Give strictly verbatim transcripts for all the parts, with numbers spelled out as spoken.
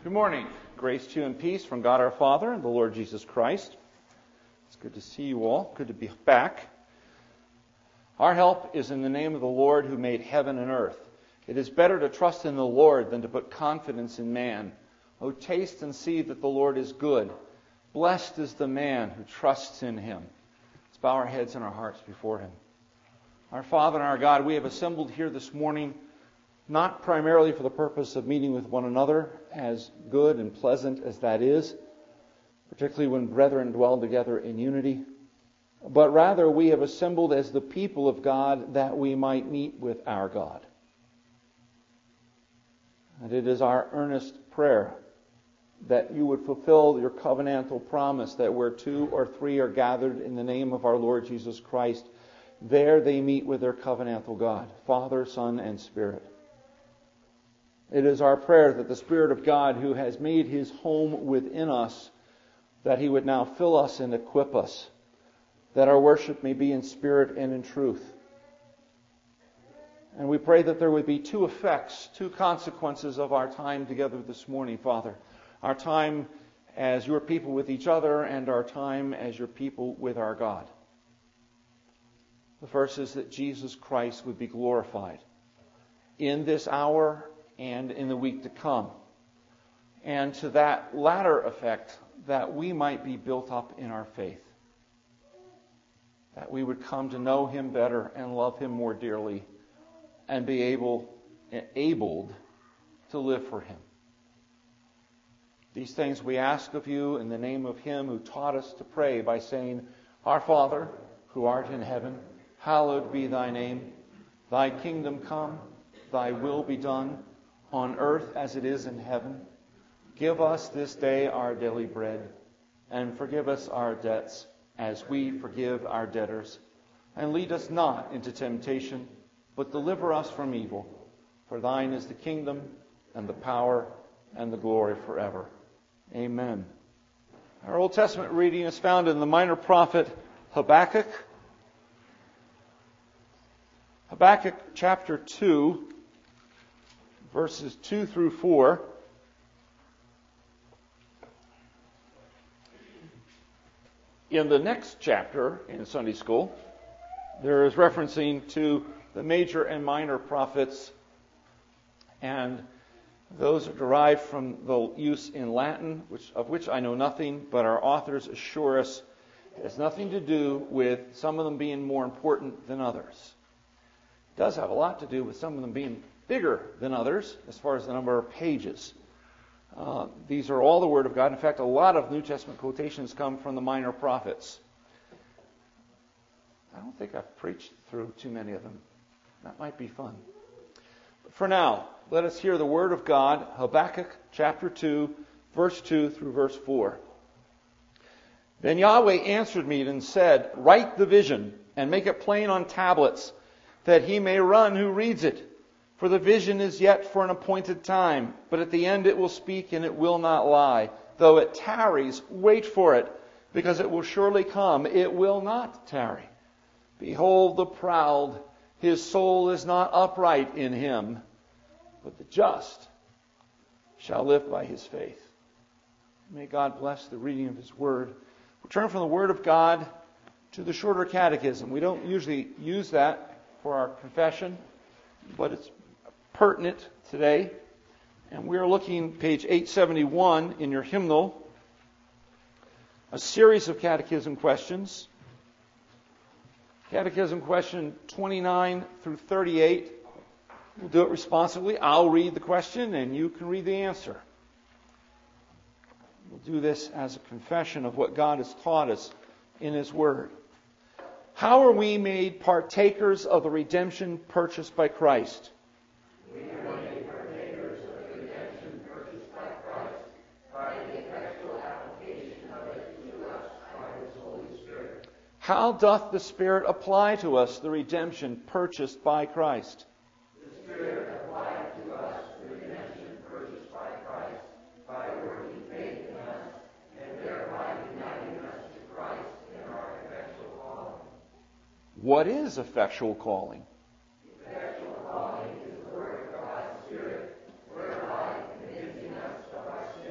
Good morning. Grace to you and peace from God our Father and the Lord Jesus Christ. It's good to see you all. Good to be back. Our help is in the name of the Lord who made heaven and earth. It is better to trust in the Lord than to put confidence in man. O taste and see that the Lord is good. Blessed is the man who trusts in him. Let's bow our heads and our hearts before him. Our Father and our God, we have assembled here this morning not primarily for the purpose of meeting with one another, as good and pleasant as that is, particularly when brethren dwell together in unity, but rather we have assembled as the people of God that we might meet with our God. And it is our earnest prayer that you would fulfill your covenantal promise that where two or three are gathered in the name of our Lord Jesus Christ, there they meet with their covenantal God, Father, Son, and Spirit. It is our prayer that the Spirit of God, who has made his home within us, that he would now fill us and equip us, that our worship may be in spirit and in truth. And we pray that there would be two effects, two consequences of our time together this morning, Father. Our time as your people with each other and our time as your people with our God. The first is that Jesus Christ would be glorified in this hour and in the week to come. And to that latter effect, that we might be built up in our faith. That we would come to know him better and love him more dearly and be able, enabled to live for him. These things we ask of you in the name of him who taught us to pray by saying, Our Father, who art in heaven, hallowed be thy name. Thy kingdom come, thy will be done, on earth as it is in heaven. Give us this day our daily bread, and forgive us our debts as we forgive our debtors. And lead us not into temptation, but deliver us from evil. For thine is the kingdom, and the power, and the glory forever. Amen. Our Old Testament reading is found in the minor prophet Habakkuk. Habakkuk chapter two. Verses two through four. In the next chapter in Sunday school, there is referencing to the major and minor prophets, and those are derived from the use in Latin, which of which I know nothing, but our authors assure us it has nothing to do with some of them being more important than others. It does have a lot to do with some of them being bigger than others as far as the number of pages. Uh, these are all the Word of God. In fact, a lot of New Testament quotations come from the minor prophets. I don't think I've preached through too many of them. That might be fun. But for now, let us hear the Word of God, Habakkuk chapter two, verse two through verse four. Then Yahweh answered me and said, Write the vision and make it plain on tablets, that he may run who reads it. For the vision is yet for an appointed time, but at the end it will speak and it will not lie. Though it tarries, wait for it, because it will surely come. It will not tarry. Behold the proud, his soul is not upright in him, but the just shall live by his faith. May God bless the reading of his word. We'll turn from the word of God to the shorter catechism. We don't usually use that for our confession, but it's pertinent today. And we're looking page eight seventy-one in your hymnal, a series of catechism questions. Catechism question twenty-nine through thirty-eight. We'll do it responsibly. I'll read the question and you can read the answer. We'll do this as a confession of what God has taught us in his word. How are we made partakers of the redemption purchased by Christ? We are made partakers of the redemption purchased by Christ by the effectual application of it to us by his Holy Spirit. How doth the Spirit apply to us the redemption purchased by Christ? The Spirit applied to us the redemption purchased by Christ by working faith in us and thereby uniting us to Christ in our effectual calling. What is effectual calling? Effectual calling is the work of God's Spirit, whereby convincing us of our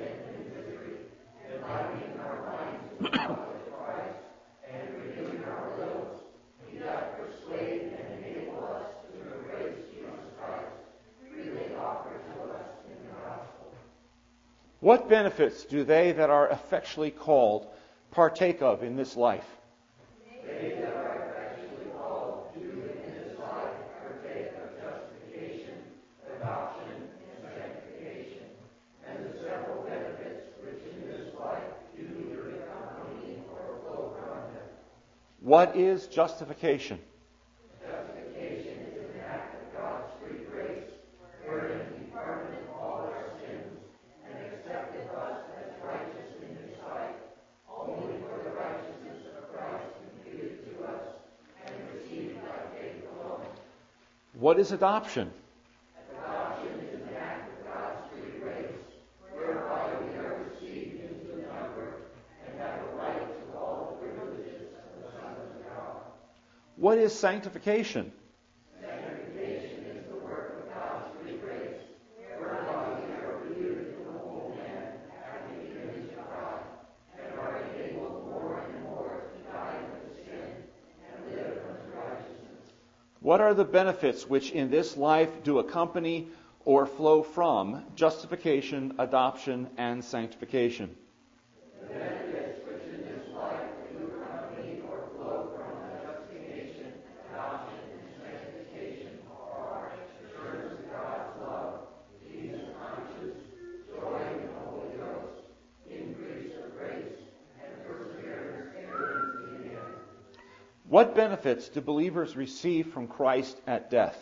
What benefits do they that are effectually called partake of in this life? They that are effectually called do in this life partake of justification, adoption, and sanctification, and the several benefits which in this life do either accompany or flow from them. What is justification? Justification is an act of God's free grace, wherein He pardoned all our sins and accepted us as righteous in His sight, only for the righteousness of Christ imputed to us and received by faith alone. What is adoption? Adoption is an act of God's free grace, whereby we are received into the number and have a right to all the privileges of the sons of God. What is sanctification? Sanctification is the work of God's free grace, whereby we are renewed in the whole man after the image of God, and are enabled more and more to die unto sin and live unto righteousness. What are the benefits which in this life do accompany or flow from justification, adoption, and sanctification? The benefits which in this life do accompany or flow from justification, adoption, and sanctification are assurance of God's love, peace of conscience, joy in the Holy Ghost, increase of grace, and perseverance in Him. What benefits do believers receive from Christ at death?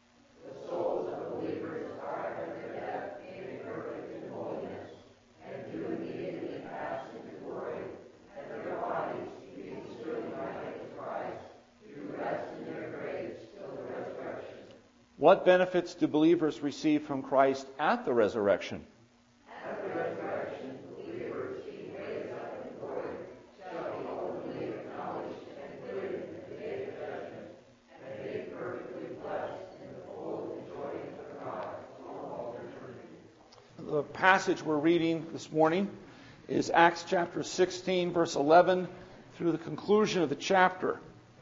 The souls of believers are at their death made perfect in holiness, and do immediately pass into glory, and their bodies, being still united to Christ, do rest in their graves till the resurrection. What benefits do believers receive from Christ at the resurrection? At the resurrection, believers, being raised up in glory, shall be openly acknowledged and cleared in the day of judgment, and made perfectly blessed in the full enjoyment of God for all eternity. The passage we're reading this morning is Acts chapter sixteen, verse eleven, through the conclusion of the chapter.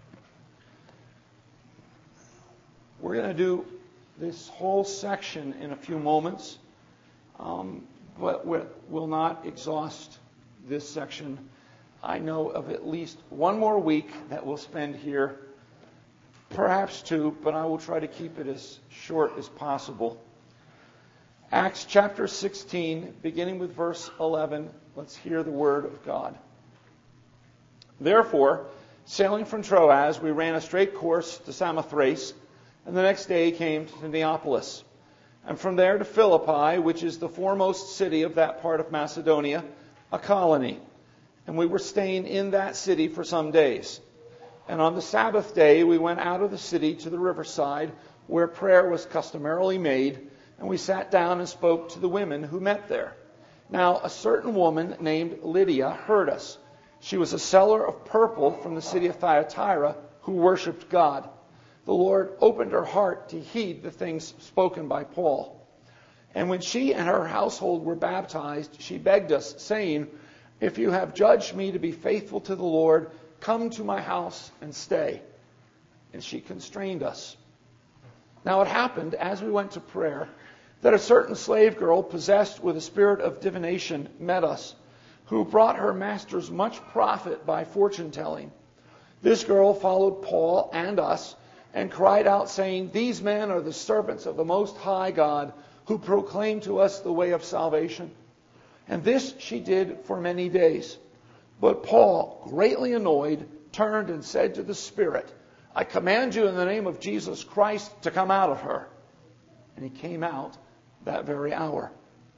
We're going to do this whole section in a few moments, um, but we will not exhaust this section. I know of at least one more week that we'll spend here, perhaps two, but I will try to keep it as short as possible. Acts chapter sixteen, beginning with verse eleven, let's hear the word of God. Therefore, sailing from Troas, we ran a straight course to Samothrace, and the next day came to Neapolis, and from there to Philippi, which is the foremost city of that part of Macedonia, a colony. And we were staying in that city for some days. And on the Sabbath day, we went out of the city to the riverside, where prayer was customarily made, and we sat down and spoke to the women who met there. Now, a certain woman named Lydia heard us. She was a seller of purple from the city of Thyatira, who worshipped God. The Lord opened her heart to heed the things spoken by Paul. And when she and her household were baptized, she begged us, saying, "If you have judged me to be faithful to the Lord, come to my house and stay." And she constrained us. Now it happened, as we went to prayer, that a certain slave girl possessed with a spirit of divination met us, who brought her masters much profit by fortune telling. This girl followed Paul and us, and cried out, saying, "These men are the servants of the Most High God, who proclaim to us the way of salvation." And this she did for many days. But Paul, greatly annoyed, turned and said to the spirit, "I command you in the name of Jesus Christ to come out of her." And he came out that very hour.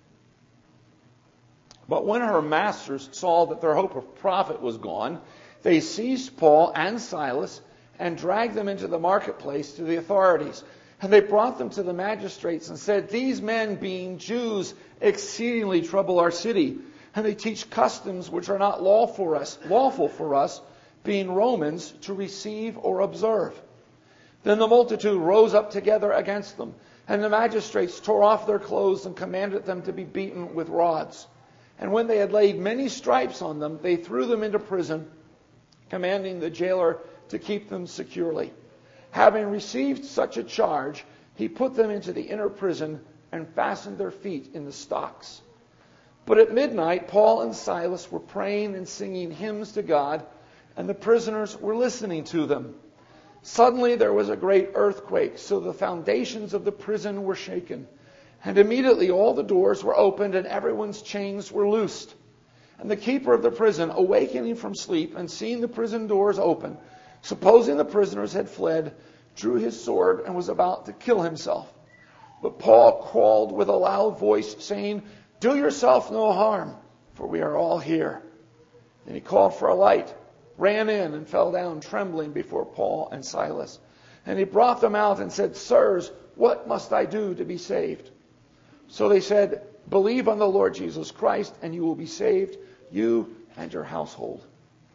But when her masters saw that their hope of profit was gone, they seized Paul and Silas and dragged them into the marketplace to the authorities. And they brought them to the magistrates and said, "These men, being Jews, exceedingly trouble our city, and they teach customs which are not lawful for us, lawful for us, being Romans, to receive or observe." Then the multitude rose up together against them, and the magistrates tore off their clothes and commanded them to be beaten with rods. And when they had laid many stripes on them, they threw them into prison, commanding the jailer to keep them securely. Having received such a charge, he put them into the inner prison and fastened their feet in the stocks. But at midnight, Paul and Silas were praying and singing hymns to God, and the prisoners were listening to them. Suddenly there was a great earthquake, so the foundations of the prison were shaken. And immediately all the doors were opened and everyone's chains were loosed. And the keeper of the prison, awakening from sleep and seeing the prison doors open, supposing the prisoners had fled, drew his sword and was about to kill himself. But Paul called with a loud voice, saying, "Do yourself no harm, for we are all here." Then he called for a light, ran in, and fell down trembling before Paul and Silas. And he brought them out and said, "Sirs, what must I do to be saved?" So they said, "Believe on the Lord Jesus Christ, and you will be saved, you and your household."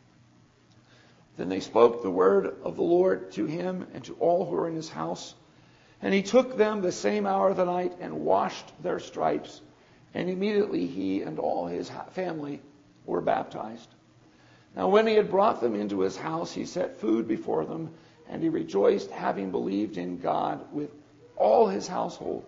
Then they spoke the word of the Lord to him and to all who were in his house. And he took them the same hour of the night and washed their stripes. And immediately he and all his family were baptized. Now when he had brought them into his house, he set food before them, and he rejoiced, having believed in God with all his household.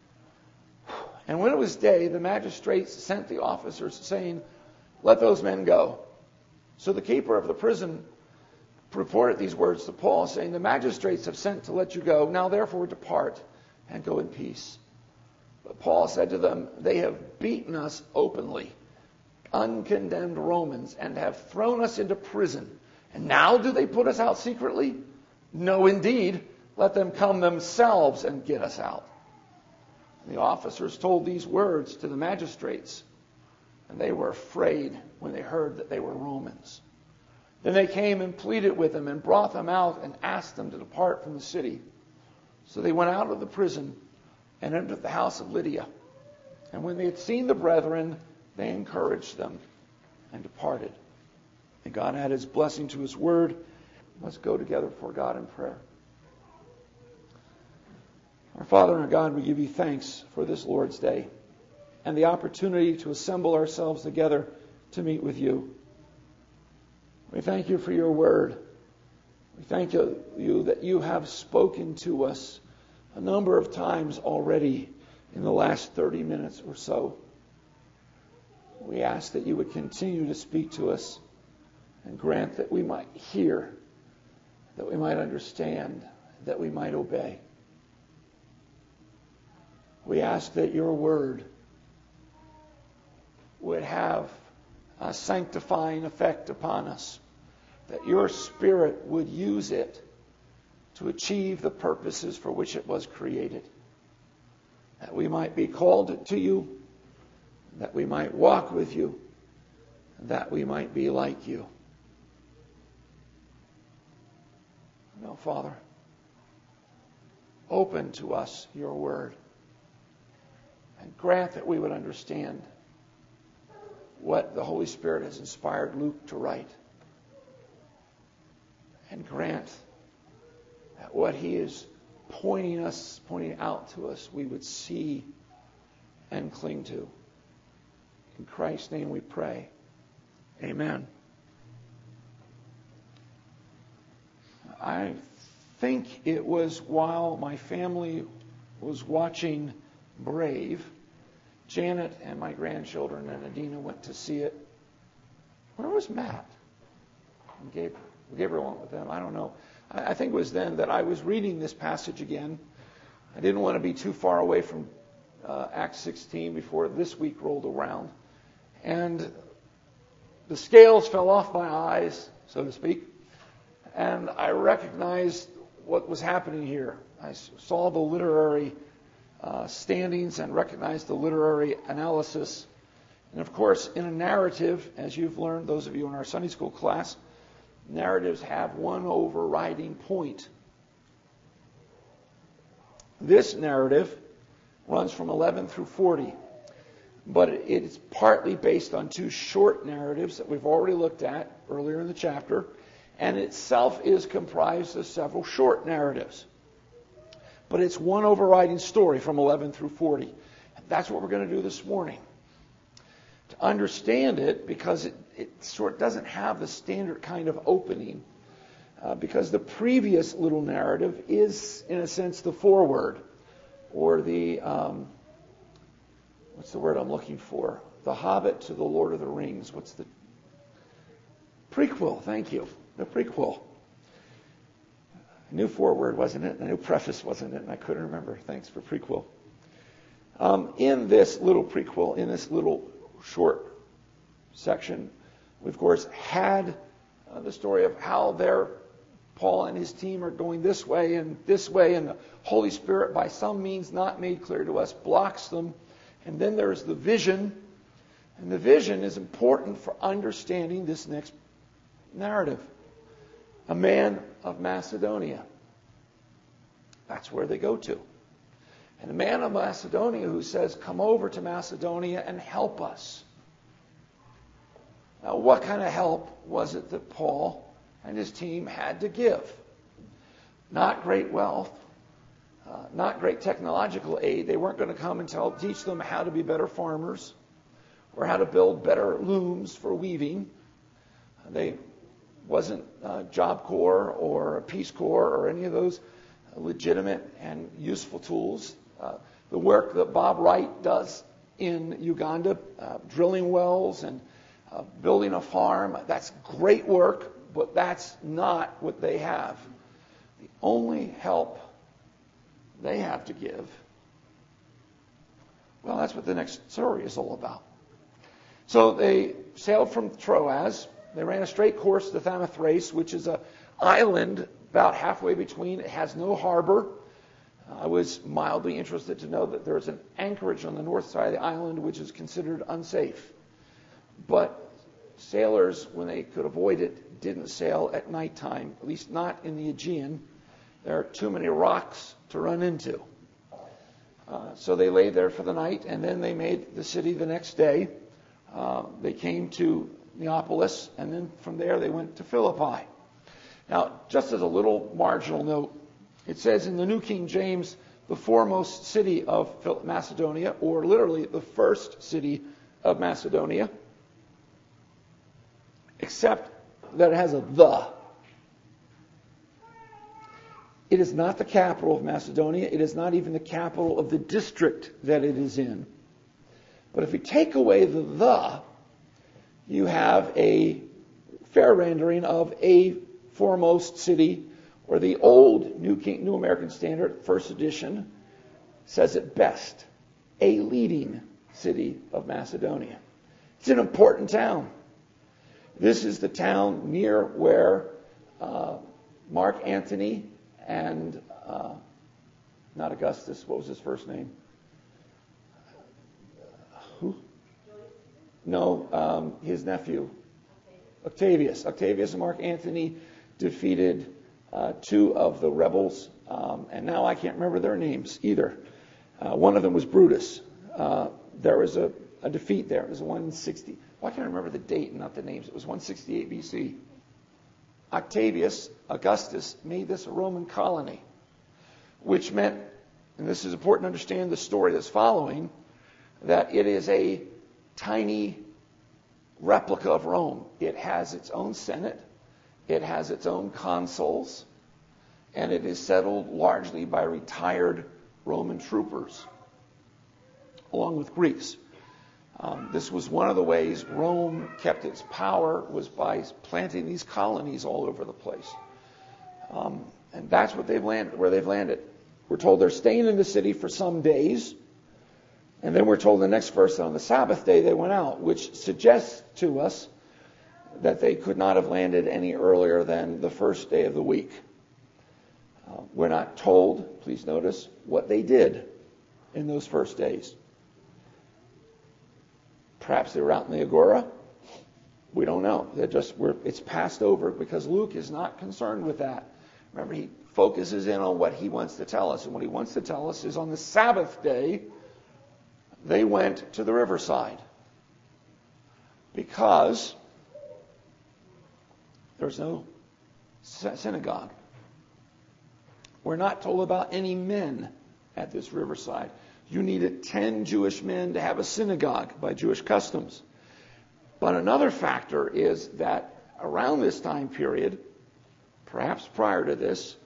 And when it was day, the magistrates sent the officers, saying, "Let those men go." So the keeper of the prison reported these words to Paul, saying, "The magistrates have sent to let you go. Now therefore depart and go in peace." But Paul said to them, "They have beaten us openly, uncondemned Romans, and have thrown us into prison. And now do they put us out secretly? No, indeed. Let them come themselves and get us out." And the officers told these words to the magistrates, and they were afraid when they heard that they were Romans. Then they came and pleaded with them and brought them out and asked them to depart from the city. So they went out of the prison and entered the house of Lydia. And when they had seen the brethren, they encouraged them and departed. And God add his blessing to his word. Let's go together before God in prayer. Our Father and our God, we give you thanks for this Lord's Day and the opportunity to assemble ourselves together to meet with you. We thank you for your word. We thank you, you that you have spoken to us a number of times already in the last thirty minutes or so. We ask that you would continue to speak to us and grant that we might hear, that we might understand, that we might obey. We ask that your word would have a sanctifying effect upon us, that your Spirit would use it to achieve the purposes for which it was created, that we might be called to you, that we might walk with you, and that we might be like you. Now, Father, open to us your word and grant that we would understand what the Holy Spirit has inspired Luke to write. And grant that what he is pointing us, pointing out to us, we would see and cling to. In Christ's name we pray. Amen. I think it was while my family was watching Brave, Janet and my grandchildren and Adina went to see it. Where was Matt? And Gabriel. Gabriel went with them. I don't know. I think it was then that I was reading this passage again. I didn't want to be too far away from uh, Acts sixteen before this week rolled around. And the scales fell off my eyes, so to speak, and I recognized what was happening here. I saw the literary uh, standings and recognized the literary analysis. And of course, in a narrative, as you've learned, those of you in our Sunday school class, narratives have one overriding point. This narrative runs from eleven through forty, but it's partly based on two short narratives that we've already looked at earlier in the chapter, and itself is comprised of several short narratives. But it's one overriding story from eleven through forty. That's what we're going to do this morning. To understand it, because it, it sort of doesn't have the standard kind of opening, uh, because the previous little narrative is, in a sense, the foreword, or the um, what's the word I'm looking for? The Hobbit to the Lord of the Rings. What's the prequel? Thank you. The prequel. I knew foreword, wasn't it? I knew preface, wasn't it? And I couldn't remember. Thanks for prequel. Um, in this little prequel, in this little short section, we of course had uh, the story of how their Paul and his team are going this way and this way, and the Holy Spirit, by some means not made clear to us, blocks them. And then there's the vision, and the vision is important for understanding this next narrative. A man of Macedonia. That's where they go to. And a man of Macedonia who says, come over to Macedonia and help us. Now, what kind of help was it that Paul and his team had to give? Not great wealth, uh, not great technological aid. They weren't going to come and tell, teach them how to be better farmers or how to build better looms for weaving. They wasn't uh, Job Corps or Peace Corps or any of those legitimate and useful tools. Uh, the work that Bob Wright does in Uganda, uh, drilling wells and uh, building a farm, that's great work, but that's not what they have. The only help they have to give, well, that's what the next story is all about. So they sailed from Troas. They ran a straight course to Samothrace, which is an island about halfway between. It has no harbor. I was mildly interested to know that there's an anchorage on the north side of the island, which is considered unsafe. But sailors, when they could avoid it, didn't sail at nighttime, at least not in the Aegean. There are too many rocks to run into. Uh, so they lay there for the night, and then they made the city the next day. Uh, they came to Neapolis, and then from there they went to Philippi. Now, just as a little marginal note, it says in the New King James, the foremost city of Macedonia, or literally the first city of Macedonia, except that it has a the. It is not the capital of Macedonia. It is not even the capital of the district that it is in. But if you take away the the, you have a fair rendering of a foremost city, or the old New King, New American Standard, first edition, says it best, a leading city of Macedonia. It's an important town. This is the town near where uh, Mark Antony and, uh, not Augustus, what was his first name? Who? No, um, his nephew, Octavius. Octavius and Mark Antony defeated uh, two of the rebels, um, and now I can't remember their names either. Uh, one of them was Brutus. Uh, there was a, a defeat there. It was one sixty. Why can't I remember the date and not the names? It was one sixty-eight B C. Octavius, Augustus, made this a Roman colony, which meant, and this is important to understand the story that's following, that it is a tiny replica of Rome. It has its own senate, it has its own consuls, and it is settled largely by retired Roman troopers, along with Greeks. Um, this was one of the ways Rome kept its power, was by planting these colonies all over the place. Um, and that's what they've landed, where they've landed. We're told they're staying in the city for some days. And then we're told in the next verse that on the Sabbath day they went out, which suggests to us that they could not have landed any earlier than the first day of the week. Uh, we're not told, please notice, what they did in those first days. Perhaps they were out in the Agora. We don't know. They're just we're, it's passed over because Luke is not concerned with that. Remember, he focuses in on what he wants to tell us. And what he wants to tell us is on the Sabbath day, they went to the riverside because there's no synagogue. We're not told about any men at this riverside. You needed ten Jewish men to have a synagogue by Jewish customs. But another factor is that around this time period, perhaps prior to this,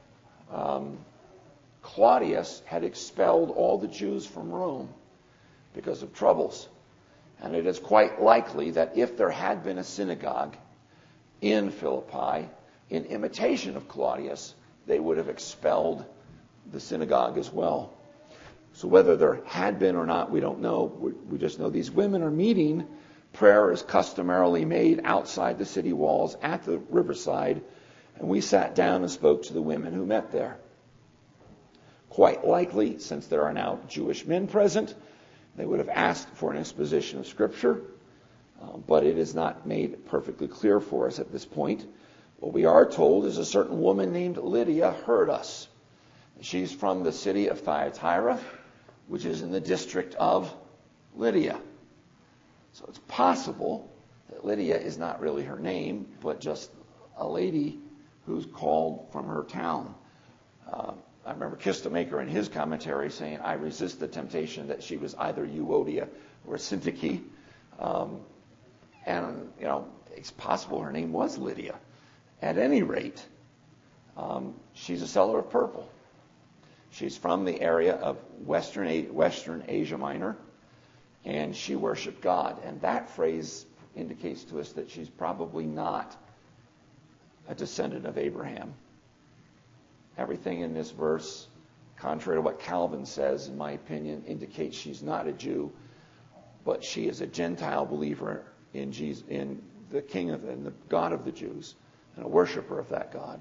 um, Claudius had expelled all the Jews from Rome. because of troubles. And it is quite likely that if there had been a synagogue in Philippi, in imitation of Claudius, they would have expelled the synagogue as well. So whether there had been or not, we don't know. We, we just know these women are meeting. Prayer is customarily made outside the city walls at the riverside, and we sat down and spoke to the women who met there. Quite likely, since there are now Jewish men present, they would have asked for an exposition of Scripture, uh, but it is not made perfectly clear for us at this point. What we are told is a certain woman named Lydia heard us. She's from the city of Thyatira, which is in the district of Lydia. So it's possible that Lydia is not really her name, but just a lady who's called from her town. Uh, I remember Kistemaker in his commentary saying, I resist the temptation that she was either Euodia or Syntyche. Um, and, you know, it's possible her name was Lydia. At any rate, um, she's a seller of purple. She's from the area of Western, Western Asia Minor, and she worshiped God. And that phrase indicates to us that she's probably not a descendant of Abraham. Everything in this verse, contrary to what Calvin says, in my opinion, indicates she's not a Jew, but she is a Gentile believer in Jesus, in the King of and the God of the Jews, and a worshiper of that God.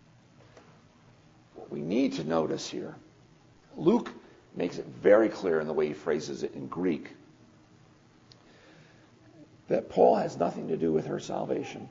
What we need to notice here, Luke makes it very clear in the way he phrases it in Greek, that Paul has nothing to do with her salvation.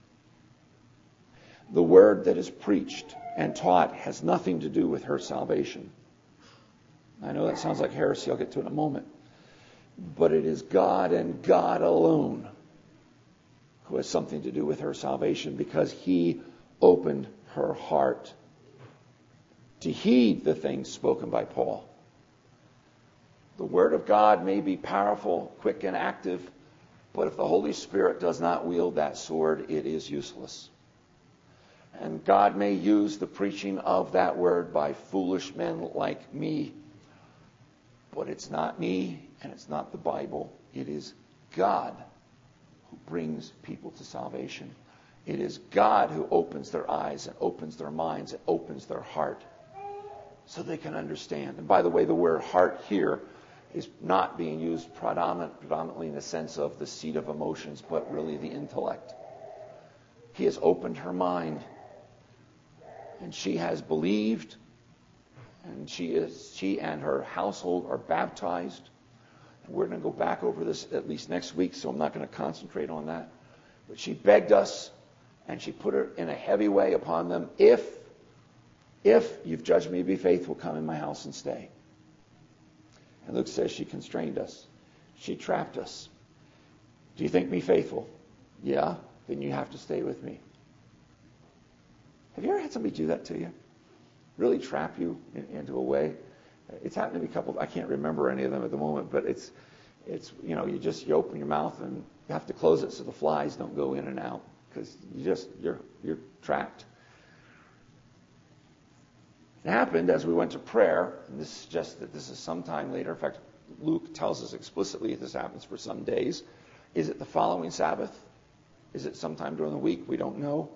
The word that is preached and taught has nothing to do with her salvation. I know that sounds like heresy. I'll get to it in a moment. But it is God and God alone who has something to do with her salvation, because he opened her heart to heed the things spoken by Paul. The Word of God may be powerful, quick, and active, but if the Holy Spirit does not wield that sword, it is useless. And God may use the preaching of that word by foolish men like me, but it's not me and it's not the Bible. It is God who brings people to salvation. It is God who opens their eyes and opens their minds and opens their heart so they can understand. And by the way, the word heart here is not being used predominant, predominantly in the sense of the seat of emotions, but really the intellect. He has opened her mind, and she has believed, and she is she and her household are baptized. And we're going to go back over this at least next week, so I'm not going to concentrate on that. But she begged us, and she put it in a heavy way upon them. If, if you've judged me to be faithful, come in my house and stay. And Luke says she constrained us. She trapped us. Do you think me faithful? Yeah, then you have to stay with me. Have you ever had somebody do that to you? Really trap you in, into a way? It's happened to me a couple of, I can't remember any of them at the moment, but it's, it's you know, you just, you open your mouth and you have to close it so the flies don't go in and out, because you just, you're, you're trapped. It happened as we went to prayer, and this suggests that this is sometime later. In fact, Luke tells us explicitly this happens for some days. Is it the following Sabbath? Is it sometime during the week? We don't know.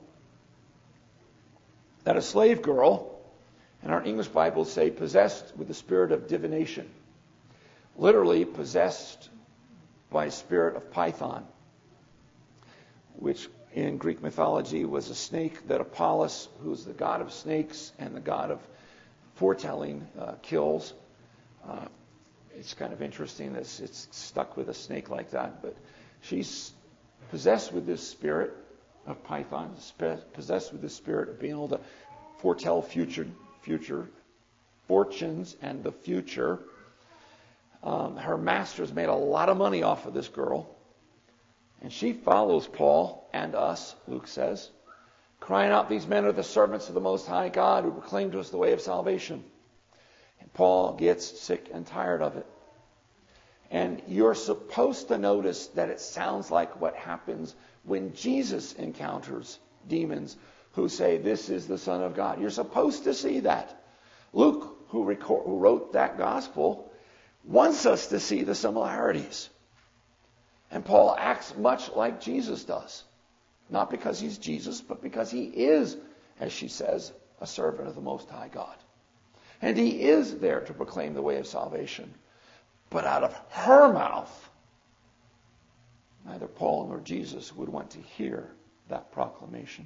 That a slave girl, and our English Bibles say possessed with the spirit of divination, literally possessed by a spirit of Python, which in Greek mythology was a snake that Apollos, who's the god of snakes and the god of foretelling, uh, kills. Uh, it's kind of interesting that it's stuck with a snake like that, but she's possessed with this spirit of Python, possessed with the spirit of being able to foretell future, future fortunes and the future. Um, her master's made a lot of money off of this girl, and she follows Paul and us, Luke says, crying out, "These men are the servants of the Most High God who proclaim to us the way of salvation." And Paul gets sick and tired of it. And you're supposed to notice that it sounds like what happens when Jesus encounters demons who say, "This is the Son of God." You're supposed to see that. Luke, who, record, who wrote that gospel, wants us to see the similarities. And Paul acts much like Jesus does. Not because he's Jesus, but because he is, as she says, a servant of the Most High God. And he is there to proclaim the way of salvation. But out of her mouth, neither Paul nor Jesus would want to hear that proclamation.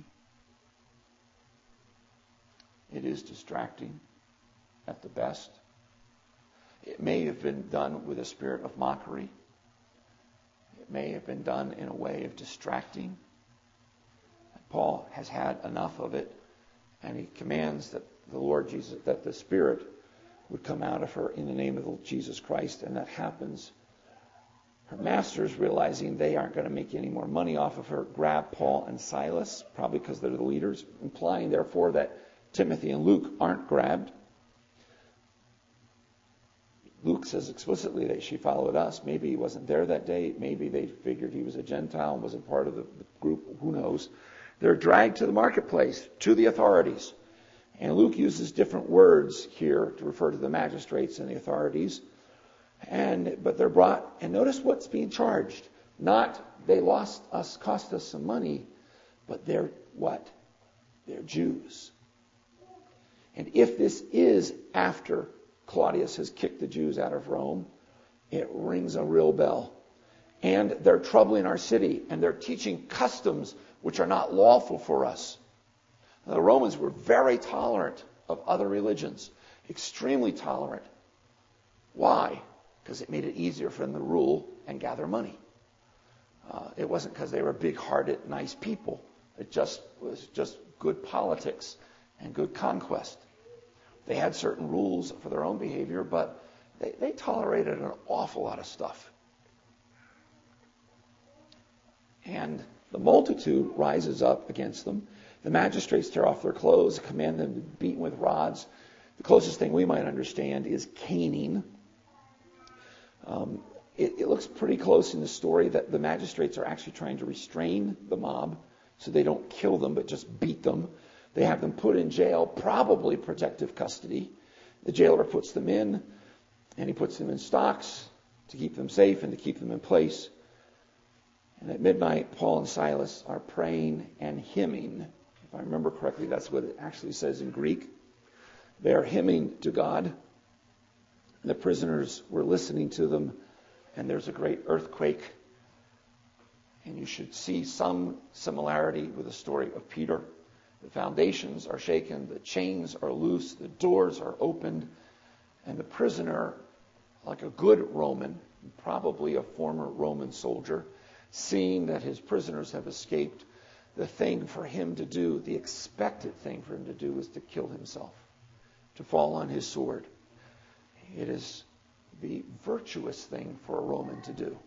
It is distracting at the best. It may have been done with a spirit of mockery. It may have been done in a way of distracting. Paul has had enough of it, and he commands that the Lord Jesus, that the Spirit would come out of her in the name of Jesus Christ, and that happens. Her masters, realizing they aren't going to make any more money off of her, grab Paul and Silas, probably because they're the leaders, implying therefore that Timothy and Luke aren't grabbed. Luke says explicitly that she followed us. Maybe he wasn't there that day. Maybe they figured he was a Gentile and wasn't part of the group. Who knows? They're dragged to the marketplace, to the authorities. And Luke uses different words here to refer to the magistrates and the authorities. And but they're brought, and notice what's being charged. Not they lost us, cost us some money, but they're what? They're Jews. And if this is after Claudius has kicked the Jews out of Rome, it rings a real bell. And they're troubling our city, and they're teaching customs which are not lawful for us. The Romans were very tolerant of other religions, extremely tolerant. Why? Because it made it easier for them to rule and gather money. Uh, it wasn't because they were big-hearted, nice people. It just was just good politics and good conquest. They had certain rules for their own behavior, but they, they tolerated an awful lot of stuff. And the multitude rises up against them. The magistrates tear off their clothes, command them to be beaten with rods. The closest thing we might understand is caning. Um, it, it looks pretty close in the story that the magistrates are actually trying to restrain the mob so they don't kill them but just beat them. They have them put in jail, probably protective custody. The jailer puts them in, and he puts them in stocks to keep them safe and to keep them in place. And at midnight, Paul and Silas are praying and hymning. If I remember correctly, that's what it actually says in Greek. They are hymning to God. The prisoners were listening to them, and there's a great earthquake. And you should see some similarity with the story of Peter. The foundations are shaken, the chains are loose, the doors are opened, and the prisoner, like a good Roman, probably a former Roman soldier, seeing that his prisoners have escaped, the thing for him to do, the expected thing for him to do, is to kill himself, to fall on his sword. It is the virtuous thing for a Roman to do.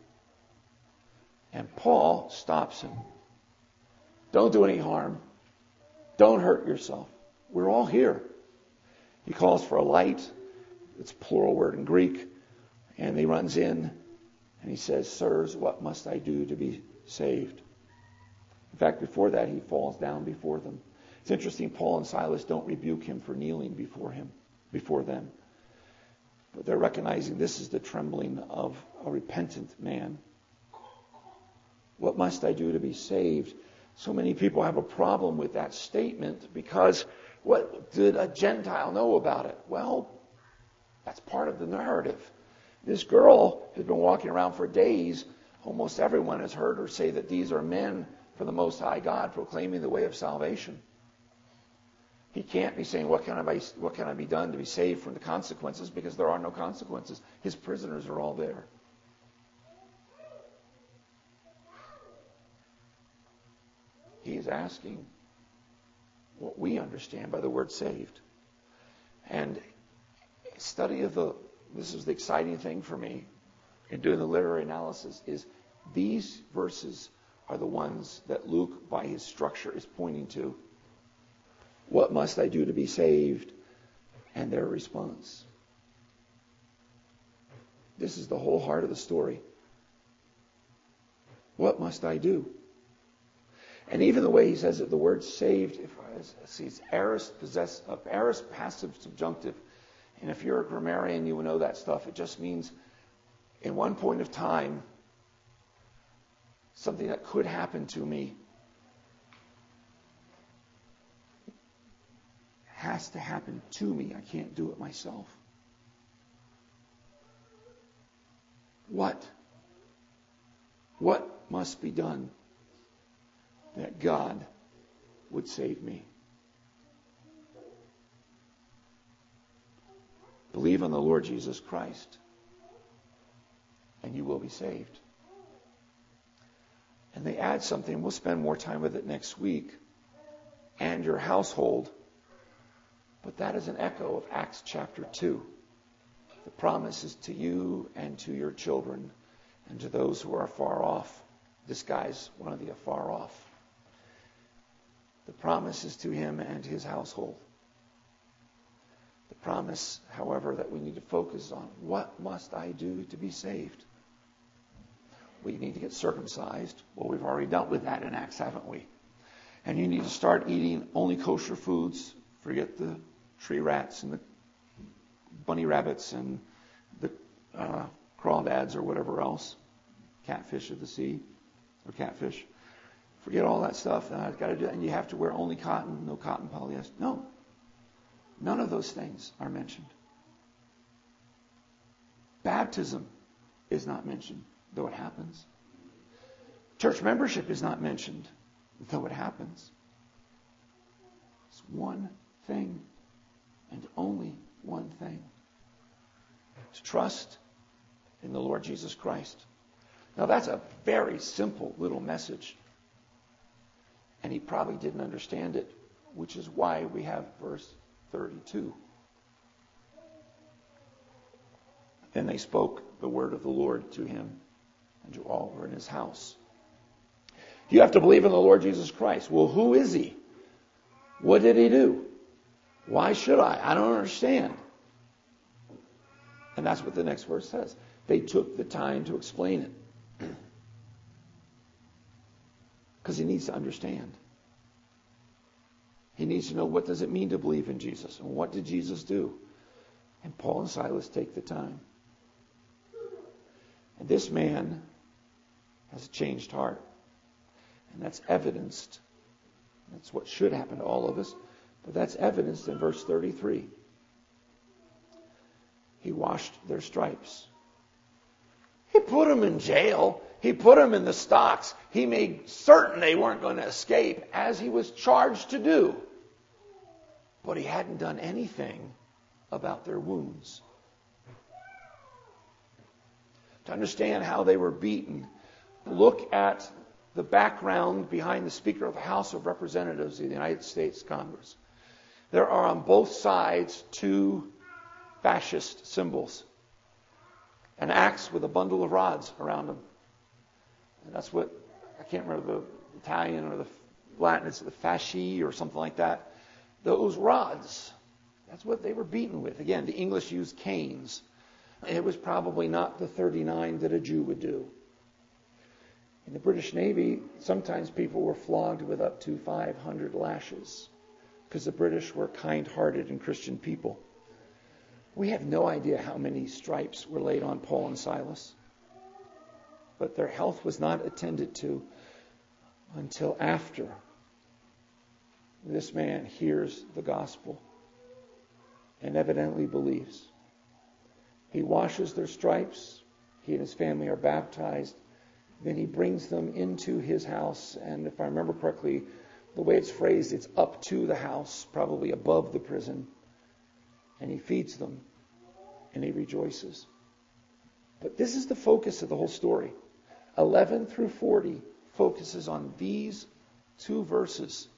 And Paul stops him. Don't do any harm. Don't hurt yourself. We're all here. He calls for a light. It's a plural word in Greek. And he runs in and he says, "Sirs, what must I do to be saved?" In fact, before that, he falls down before them. It's interesting, Paul and Silas don't rebuke him for kneeling before him, before them. But they're recognizing this is the trembling of a repentant man. What must I do to be saved? So many people have a problem with that statement because what did a Gentile know about it? Well, that's part of the narrative. This girl has been walking around for days. Almost everyone has heard her say that these are men for the Most High God proclaiming the way of salvation. He can't be saying, what can I be, what can I be done to be saved from the consequences? Because there are no consequences. His prisoners are all there. He is asking what we understand by the word saved. And study of the, this is the exciting thing for me in doing the literary analysis, is these verses are the ones that Luke, by his structure, is pointing to. What must I do to be saved? And their response. This is the whole heart of the story. What must I do? And even the way he says it, the word saved, if I see, it's aorist, possess, uh, aorist, passive, subjunctive. And if you're a grammarian, you will know that stuff. It just means in one point of time, something that could happen to me has to happen to me. I can't do it myself. What? What must be done that God would save me? Believe on the Lord Jesus Christ, and you will be saved. And they add something. We'll spend more time with it next week. And your household. But that is an echo of Acts chapter two. The promise is to you and to your children and to those who are far off. This guy's one of the afar off. The promise is to him and his household. The promise, however, that we need to focus on, what must I do to be saved? Well, you need to get circumcised. Well, we've already dealt with that in Acts, haven't we? And you need to start eating only kosher foods. Forget the tree rats and the bunny rabbits and the uh, crawdads or whatever else. Catfish of the sea or catfish. Forget all that stuff. And I've got to do that. And you have to wear only cotton, no cotton polyester. No. None of those things are mentioned. Baptism is not mentioned, though it happens. Church membership is not mentioned, though it happens. It's one thing, and only one thing. It's trust in the Lord Jesus Christ. Now that's a very simple little message. And he probably didn't understand it, which is why we have verse thirty-two. Then they spoke the word of the Lord to him and to all who were in his house. You have to believe in the Lord Jesus Christ. Well, who is he? What did he do? Why should I? I don't understand. And that's what the next verse says. They took the time to explain it. Because he needs to understand. He needs to know, what does it mean to believe in Jesus? And what did Jesus do? And Paul and Silas take the time. And this man has a changed heart. And that's evidenced. That's what should happen to all of us. But that's evidenced in verse thirty-three. He washed their stripes. He put them in jail. He put them in the stocks. He made certain they weren't going to escape, as he was charged to do. But he hadn't done anything about their wounds. To understand how they were beaten, look at the background behind the Speaker of the House of Representatives of the United States Congress. There are on both sides two fascist symbols. An axe with a bundle of rods around them. And that's what, I can't remember the Italian or the Latin, it's the fasci or something like that. Those rods, that's what they were beaten with. Again, the English used canes. It was probably not the thirty-nine that a Jew would do. In the British Navy, sometimes people were flogged with up to five hundred lashes because the British were kind-hearted and Christian people. We have no idea how many stripes were laid on Paul and Silas. But their health was not attended to until after this man hears the gospel and evidently believes. He washes their stripes. He and his family are baptized. Then he brings them into his house. And if I remember correctly, the way it's phrased, it's up to the house, probably above the prison. And he feeds them. And he rejoices. But this is the focus of the whole story. eleven through forty focuses on these two verses.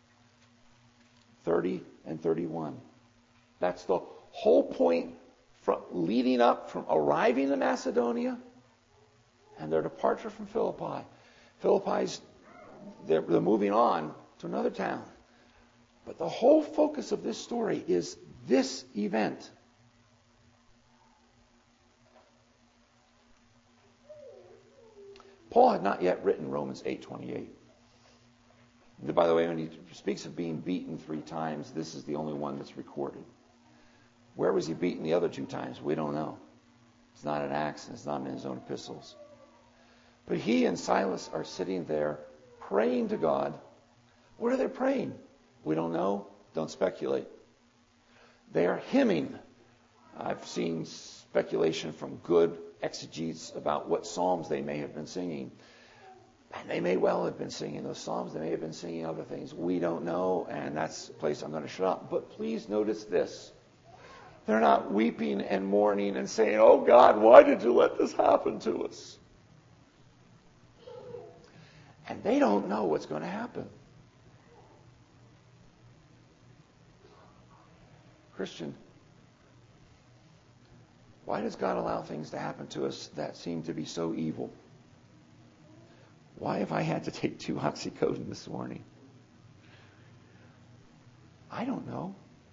thirty and thirty-one. That's the whole point from leading up from arriving in Macedonia and their departure from Philippi. Philippi's, they're, they're moving on to another town. But the whole focus of this story is this event. Paul had not yet written Romans eight twenty-eight. By the way, when he speaks of being beaten three times, this is the only one that's recorded. Where was he beaten the other two times? We don't know. It's not in Acts, and it's not in his own epistles. But he and Silas are sitting there praying to God. What are they praying? We don't know. Don't speculate. They are hymning. I've seen speculation from good exegetes about what psalms they may have been singing. And they may well have been singing those psalms. They may have been singing other things. We don't know, and that's the place I'm going to shut up. But please notice this. They're not weeping and mourning and saying, "Oh God, why did you let this happen to us?" And they don't know what's going to happen. Christian, why does God allow things to happen to us that seem to be so evil? Why have I had to take two oxycodone this morning? I don't know.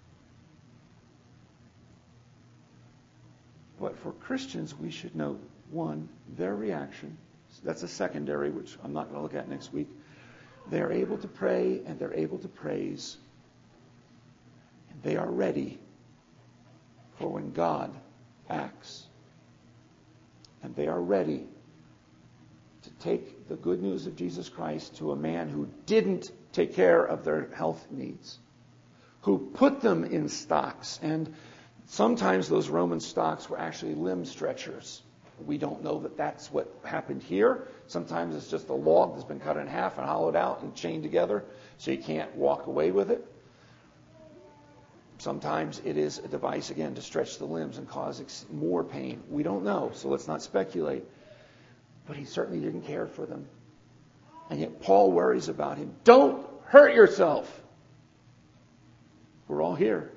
But for Christians, we should note, one, their reaction. That's a secondary, which I'm not going to look at next week. They're able to pray and they're able to praise. And they are ready for when God acts. And they are ready to take the good news of Jesus Christ to a man who didn't take care of their health needs, who put them in stocks. And sometimes those Roman stocks were actually limb stretchers. We don't know that that's what happened here. Sometimes it's just a log that's been cut in half and hollowed out and chained together so you can't walk away with it. Sometimes it is a device, again, to stretch the limbs and cause ex- more pain. We don't know, so let's not speculate. But he certainly didn't care for them. And yet Paul worries about him. Don't hurt yourself. We're all here.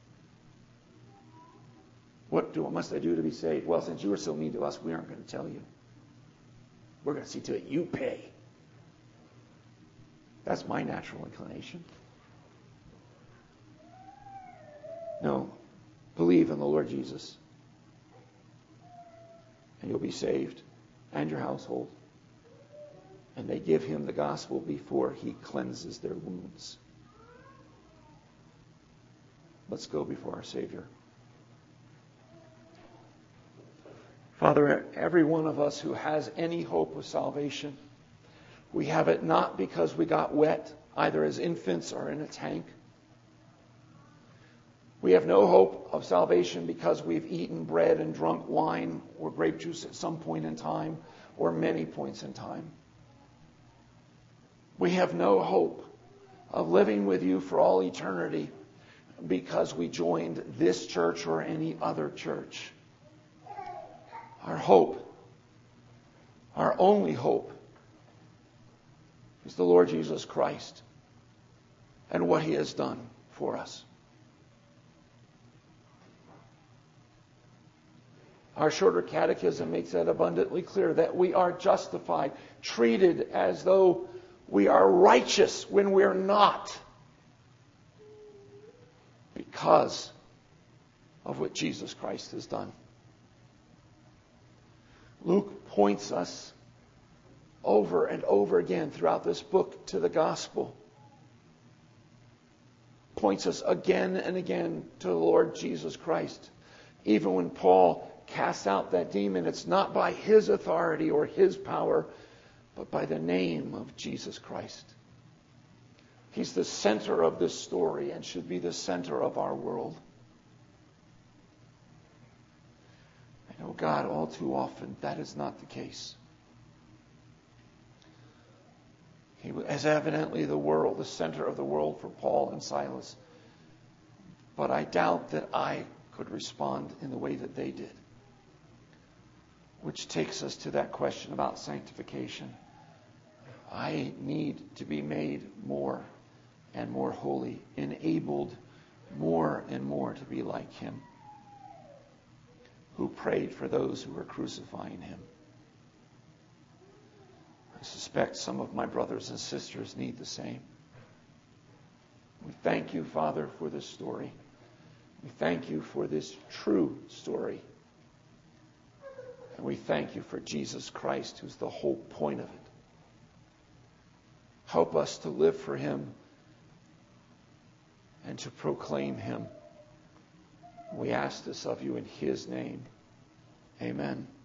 What do, what must I do to be saved? Well, since you were so mean to us, we aren't going to tell you. We're going to see to it you pay. That's my natural inclination. No, believe in the Lord Jesus, and you'll be saved, and your household. And they give him the gospel before he cleanses their wounds. Let's go before our Savior. Father, every one of us who has any hope of salvation, we have it not because we got wet, either as infants or in a tank. We have no hope of salvation because we've eaten bread and drunk wine or grape juice at some point in time or many points in time. We have no hope of living with you for all eternity because we joined this church or any other church. Our hope, our only hope, is the Lord Jesus Christ and what he has done for us. Our shorter catechism makes that abundantly clear, that we are justified, treated as though we are righteous when we're not, because of what Jesus Christ has done. Luke points us over and over again throughout this book to the gospel. Points us again and again to the Lord Jesus Christ. Even when Paul casts out that demon, it's not by his authority or his power, but by the name of Jesus Christ. He's the center of this story and should be the center of our world. I know, God, all too often that is not the case. He was evidently the world, the center of the world for Paul and Silas. But I doubt that I could respond in the way that they did. Which takes us to that question about sanctification. I need to be made more and more holy, enabled more and more to be like him, who prayed for those who were crucifying him. I suspect some of my brothers and sisters need the same. We thank you, Father, for this story. We thank you for this true story. And we thank you for Jesus Christ, who's the whole point of it. Help us to live for him and to proclaim him We ask this of you in his name. Amen.